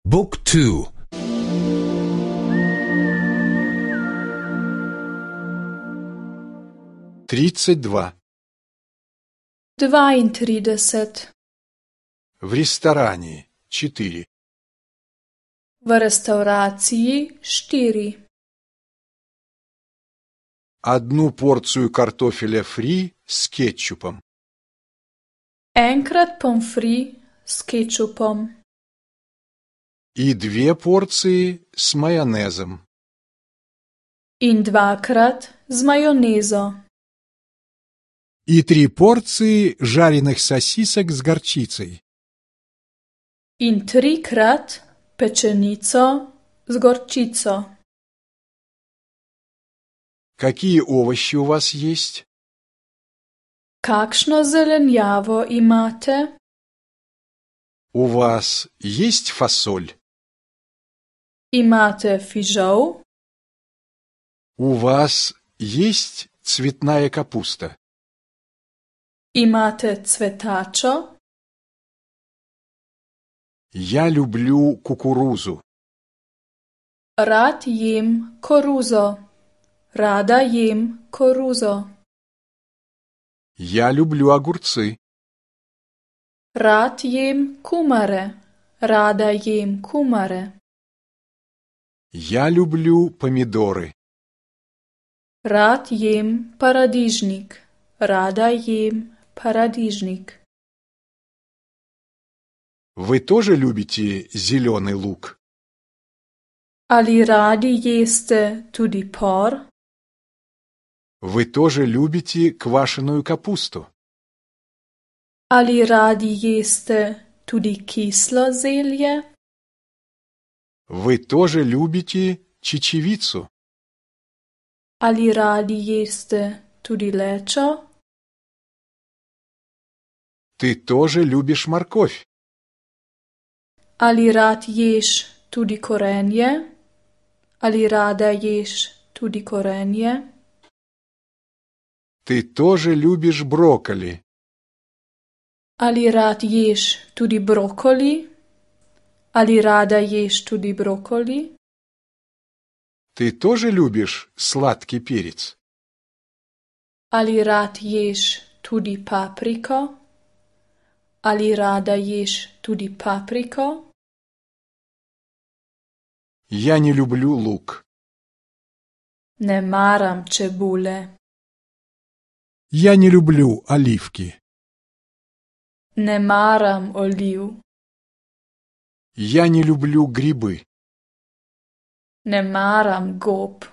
บุ๊กทู 32. 32. В ресторане 4. V restavraciji 4. Одну порцию картофеля фри с кетчупом. Enkrat pomfri s kečupom. И 2 порции с майонезом. In 2-krat z majonezo. И 3 порции жареных сосисок с горчицей. In 3-krat pečenico z gorčico. Какие овощи у вас есть? Kakšno zelenjavo imate? У вас есть фасоль? Imate fižol? У вас есть цветная капуста? Imate cvetačo? Я люблю кукурузу. Rad jem koruzo. Rada jem koruzo. Я люблю огурцы. Rad jem kumare. Rada jem kumare. Я люблю помидоры. Rad jem paradižnik. Rada jem paradižnik. Вы тоже любите зеленый лук? Ali radi jeste tudi por? Вы тоже любите квашеную капусту? Ali radi jeste tudi kislo zelje? Вы тоже любите чечевицу? Ali radi jeste tudi lečo? Ты тоже любишь морковь? Ali rad ješ tudi korenje? Ali rada ješ tudi korenje? Ты тоже любишь брокколи? Ali rad ješ tudi brokoli? Ali rada ješ tudi brokoli? Ты тоже любишь сладкий перец? Ali rad ješ tudi papriko? Ali rada ješ tudi papriko? Я не люблю лук. Ne maram čebule. Я не люблю оливки. Ne maram oliv. Я не люблю грибы. Ne maram gob.